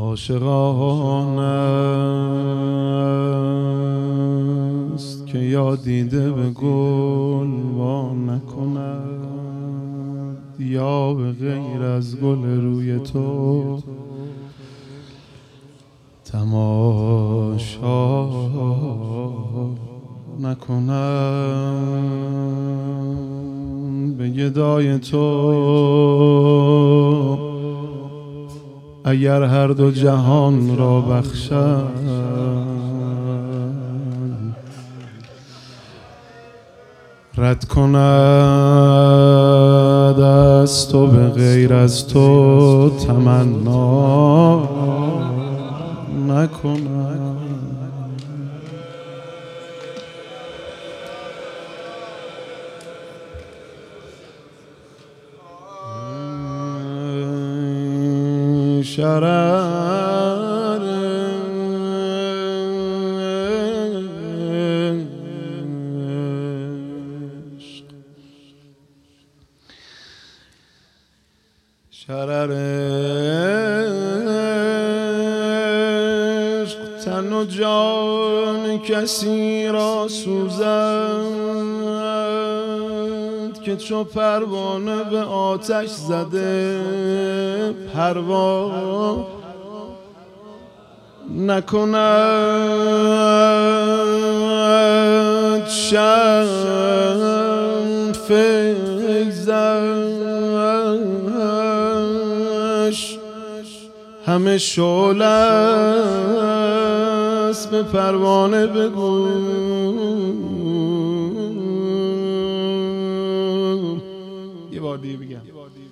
عاشقانه است که یا دیده به گل وا نکند یا به غیر از گل روی تو تماشا نکنند. به گدای تو اگر هر دو جهان را بخشد رد کند از تو به غیر از تو تمنا نکنند. شرر عشق تن و جان کسی را سوزد که چو پروانه به آتش زده پروا نکند. شمع فیضش همه شعله است به پروانه بگو یه بار دیگه بگم.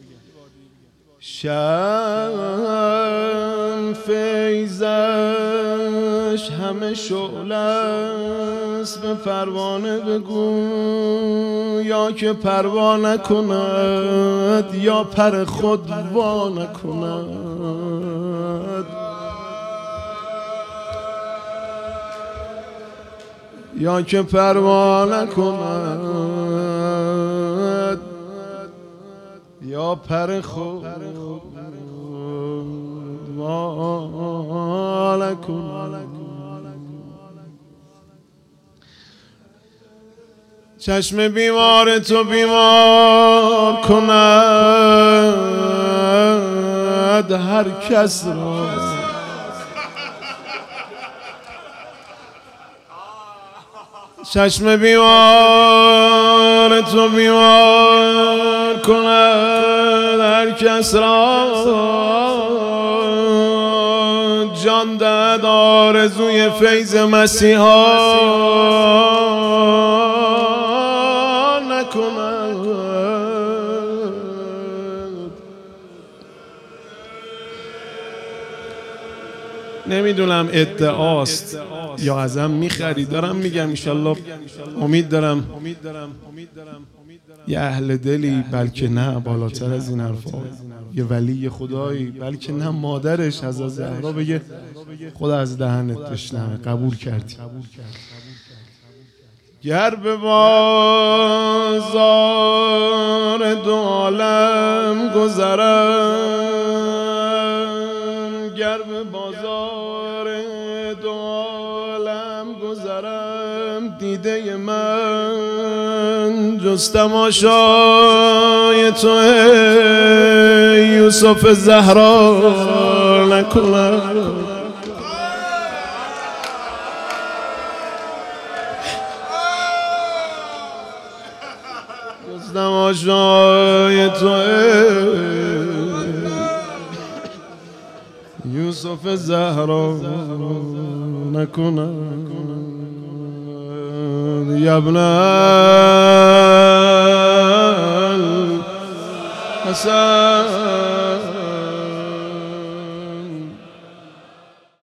شمع فیضش همه شعله است به پروانه بگو یا که پروا نکند یا پر خود وا نکند یا که پروا نکند یا پر خود وا نکند. چشم بیمار تو بیمار کند هر کس را چشم بیمار تو بیمار کند هر کس را جان دهد آرزوی فیض مسیحا نکند. نمیدونم ادعاست یا ازم میخری، دارم میگم انشالله امید دارم یه اهل دلی بلکه نه بالاتر از این حرفا یه ولی خدایی بلکه نه مادرش حضرت زهرا بگه خدا از دهنت بشنوه قبول کردی. گر به بازار دو عالم گذرم گر به بازار دو عالم گذرم دیده من جز تماشای تو یوسف زهرا نکنم. جز تماشای تو یوسف زهرا نکنم. یا ابن الحسن